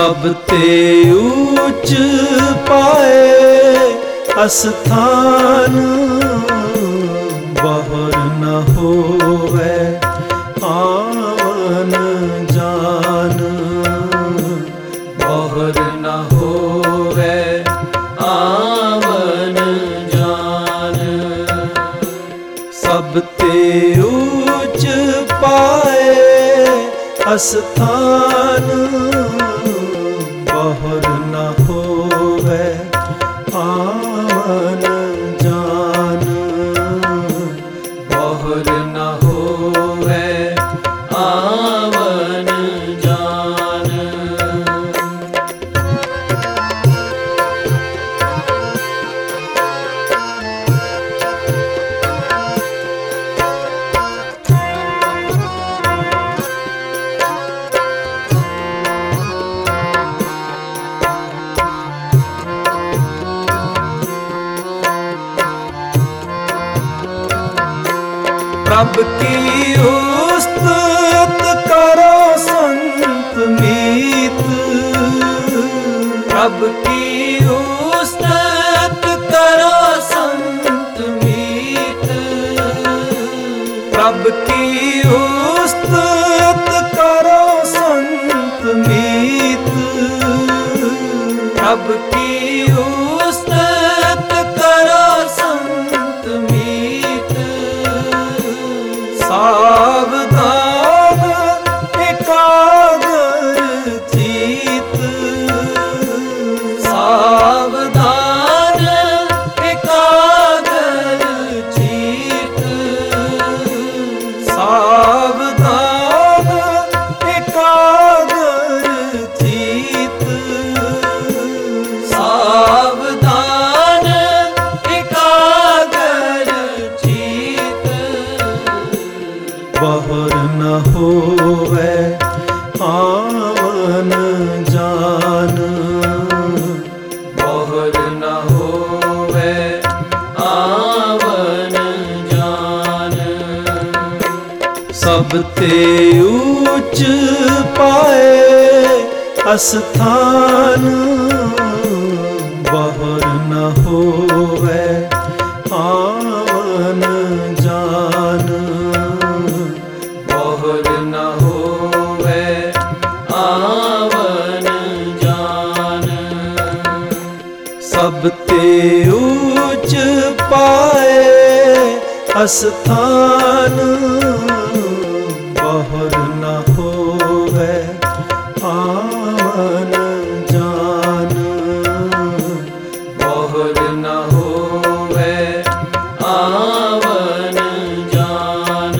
ਸਭ ਤੇ ਉੱਚ ਪਾਏ ਅਸਥਾਨ, ਬਾਹਰ ਨ ਹੋਵੇ ਆਵਨ ਜਾਨ, ਬਾਹਰ ਨ ਹੋਵੇ ਆਵਨ ਜਾਨ। ਸਭ ਤੇ ਉੱਚ ਪਾਏ ਅਸਥਾਨ, ਬਾਹਰ ਨ ਹੋਵੇ ਆਵਨ ਜਾਨ, ਬਾਹਰ ਨ ਹੋਵੇ ਆਵਨ ਜਾਨ। ਪ੍ਰਭ ਕੀ ਉਸਤਤ ਕਰੋ ਸੰਤ ਮੀਤ, ਪ੍ਰਭ ਕੀ ਉਸਤਤ ਕਰੋ ਸੰਤ ਮੀਤ, ਪ੍ਰਭ ਕੀ ਉਸਤਤ ਕਰੋ ਸੰਤ ਮੀਤ, ਪ੍ਰਭ ਕੀ ਉਸਤਤ ਕਰੋ ਸੰਤ ਮੀਤ। ਸਾਵਧਾਨ ਇਕਾਗਰ ਚੀਤ, ਸਾਵਧਾਨ ਇਕਾਗਰ ਚੀਤ, ਸਾਵਧਾਨ ਇਕਾਗਰ ਚੀਤ, ਸਾਵਧਾਨ ਇਕਾਗਰ ਚੀਤ। ਬਾਹਰ ਨ ਹੋਵੇ ਆਵਨ ਜਾਨ, ਬਾਹਰ ਨ ਹੋਵੇ ਆਵਨ ਜਾਨ। ਸਭ ਤੇ ਉੱਚ ਪਾਏ ਅਸਥਾਨ, ਬਾਹਰ ਨ ਹੋਵੇ ਆਵਨ ਜਾਨ, ਬਾਹਰ ਨ ਹੋਵੇ ਆਵਨ ਜਾਨ। ਸਭ ਤੇ ਉੱਚ ਪਾਏ ਅਸਥਾਨ, ਬਾਹਰ ਨ ਹੋਵੇ ਆਵਨ ਜਾਨ, ਬਾਹਰ ਨ ਹੋਵੇ ਆਵਨ ਜਾਨ।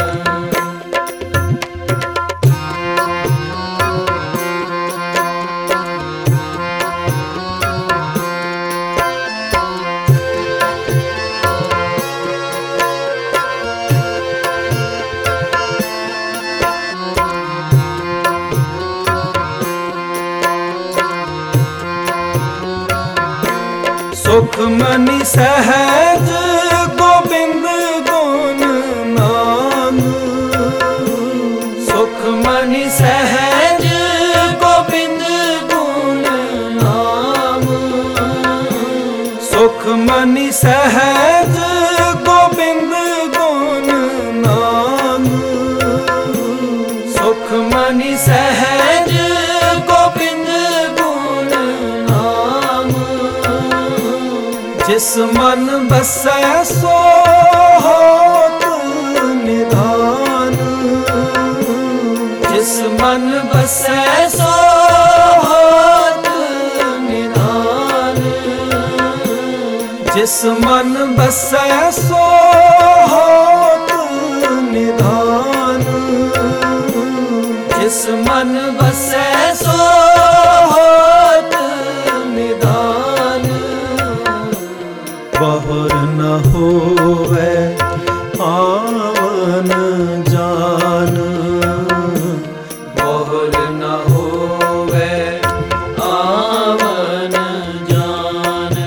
ਸੁਖ ਮਨਿ ਸਹਿਜ ਗੋਬਿੰਦ ਗੁਣ ਨਾਮ, ਸੁਖ ਮਨਿ ਸਹਿਜ ਗੋਬਿੰਦ ਗੁਣ ਨਾਮ, ਸੁਖ ਮਨਿ ਸਹਿਜ ਗੋਬਿੰਦ ਗੁਣ ਨਾਮ, ਸੁਖ ਮਨਿ ਸਹਿਜ ਗੋਬਿੰਦ ਗੁਣ ਨਾਮ। ਜਿਸ ਮਨ ਬਸੈ ਸੋ ਹੋਤ ਨਿਧਾਨ, ਜਿਸ ਮਨ ਬਸੈ ਸੋ ਹੋਤ ਨਿਧਾਨ, ਜਿਸ ਮਨ ਬਸੈ ਸੋ ਹੋਤ ਨਿਧਾਨ, ਜਿਸ ਮਨ ਬਸੈ ਸੋ ਹੋਤ ਨਿਧਾਨ। ਬਾਹਰ ਨ ਹੋਵੇ ਆਵਨ ਜਾਨ, ਬਾਹਰ ਨ ਹੋਵੇ ਆਵਨ ਜਾਨ।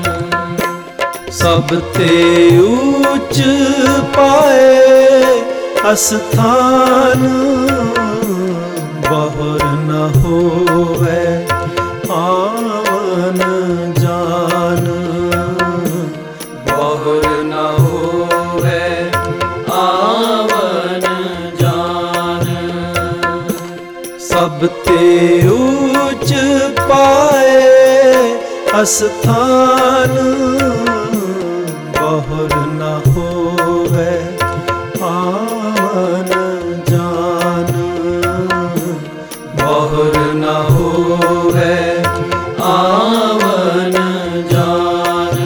ਸਭ ਤੇ ਉੱਚ ਪਾਏ ਅਸਥਾਨ, ਬਾਹਰ ਨ ਹੋਵੇ ਬਹੁਰ ਨ ਹੋਵੈ ਆਵਨ ਜਾਨ। ਸਭ ਤੇ ਊਚ ਪਾਏ ਅਸਥਾਨ, ਬਹੁਰ ਨ ਹੋਵੈ ਆਵਨ ਜਾਨ। ਬਹੁਰ ਨ ਹੋਵੈ ਆਵਨ ਜਾਨ।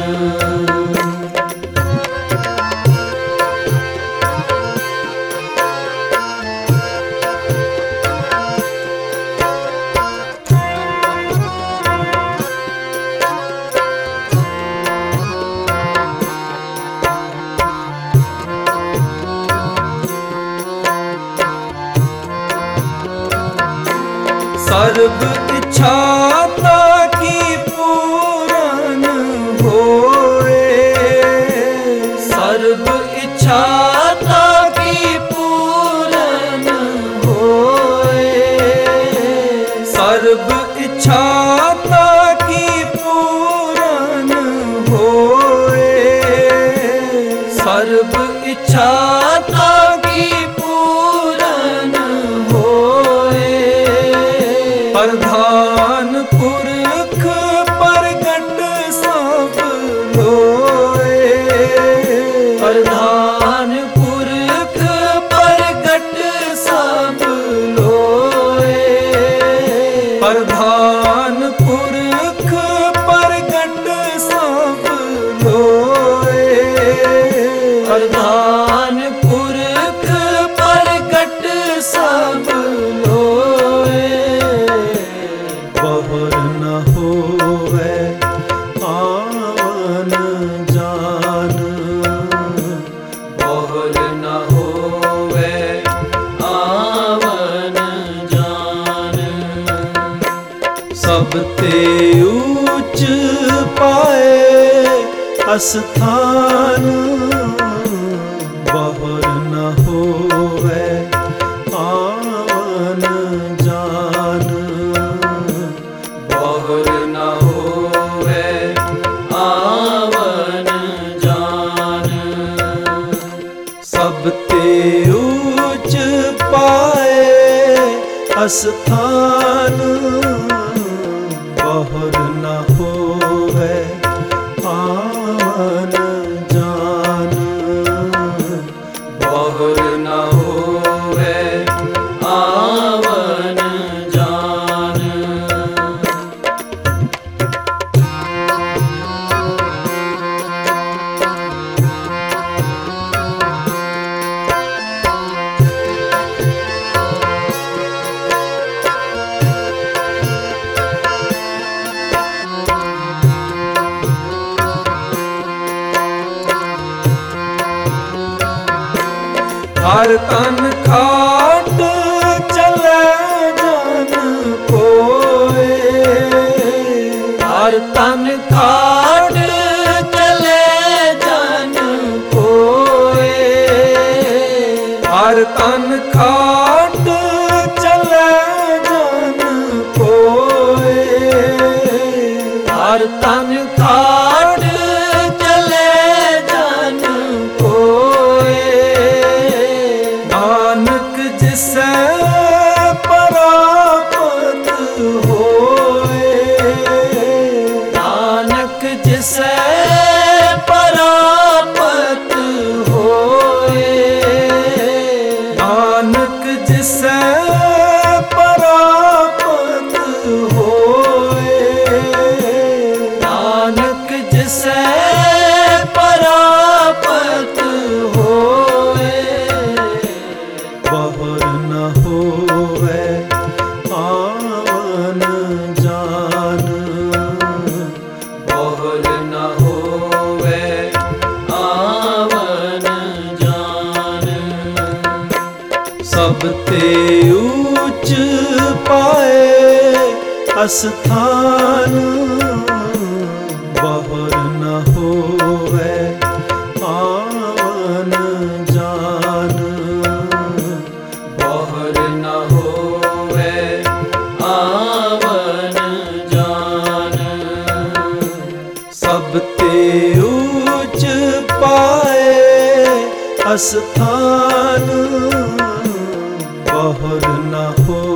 ਸਰਬ ਇੱਛਾ ਤਾਕੀ ਪੂਰਨ ਹੋਏ। ਸਰਬ ਇੱਛਾ ਤਾਕੀ ਪੂਰਨ ਹੋਏ। ਸਰਬ ਇੱਛਾ ਤਾਕੀ ਪੂਰਨ ਹੋਏ। ਸਰਬ ਇੱਛਾ ਤਾਕੀ ਪੂਰਨ ਹੋਏ। ਪ੍ਰਧਾਨ ਪੁਰਖ ਪ੍ਰਗਟ ਸਭ ਲੋਏ। ਪ੍ਰਧਾਨ ਪੁਰਖ ਪ੍ਰਗਟ ਸਭ ਲੋਏ। ਪ੍ਰਧਾਨ ਪੁਰਖ ਪ੍ਰਗਟ ਸਭ ਲੋਏ। ਪ੍ਰਧਾਨ ਪੁਰਖ ਪ੍ਰਗਟ ਸਭ ਲੋਏ। ਬਹੁਰ ਨ ਹੋਵੈ ਆਵਨ ਜਾਨ। ਬਹੁਰ ਨ ਹੋਵੈ ਆਵਨ ਜਾਨ। ਸਭ ਤੇ ਊਚ ਪਾਏ ਅਸਥਾਨ, ਬਹੁਰ ਨ ਹੋਵੈ ਆਵਨ ਜਾਨ। ਬਹੁਰ ਨ ਹੋਵੈ ਆਵਨ ਜਾਨ। ਸਭ ਤੇ ਊਚ ਪਾਏ ਅਸਥਾਨ, ਬਹੁਰ ਨ ਹੋਵੈ ਆਵਨ ਜਾਨ। ਬਹੁਰ ਨ ਹੋਵੈ ਆਵਨ ਜਾਨ। ਹਰ ਤਨ ਖਾਟ ਚਲੇ ਜਨ ਕੋਏ। ਹਰ ਤਨ ਖਾਟ ਚਲੇ ਜਨ ਕੋਏ। ਹਰ ਤਨ ਖਾਟ ਚਲੇ ਜਨ ਕੋਏ। ਹਰ ਤਨ ਖਾਟ ਚਲੇ ਜਨ ਕੋਏ। ਨਾਨਕ ਜਿਸੈ ਪਰਾਪਤ ਹੋਏ। ਨਾਨਕ ਜਿਸੈ ਪਰਾਪਤ ਹੋਏ। ਨਾਨਕ ਜਿਸੈ ਪਰਾਪਤ ਹੋਏ। ਨਾਨਕ ਜਿਸੈ ਪਰਾਪਤ ਹੋਏ। ਬਹੁਰ ਨ ਹੋਵੈ ਆਵਨ ਜਾਨ। ਬਹੁਰ ਨ ਹੋਵੈ ਆਵਨ ਜਾਨ। ਸਭ ਤੇ ਊਚ ਪਾਏ ਅਸਥਾਨ, ਬਹੁਰ ਨ ਹੋਵੈ ਆਵਨ ਜਾਨ। ਬਹੁਰ ਨ ਹੋਵੈ ਆਵਨ ਜਾਨ। ਸਭ ਤੇ ਊਚ पाए अस्थान बहुर न हो।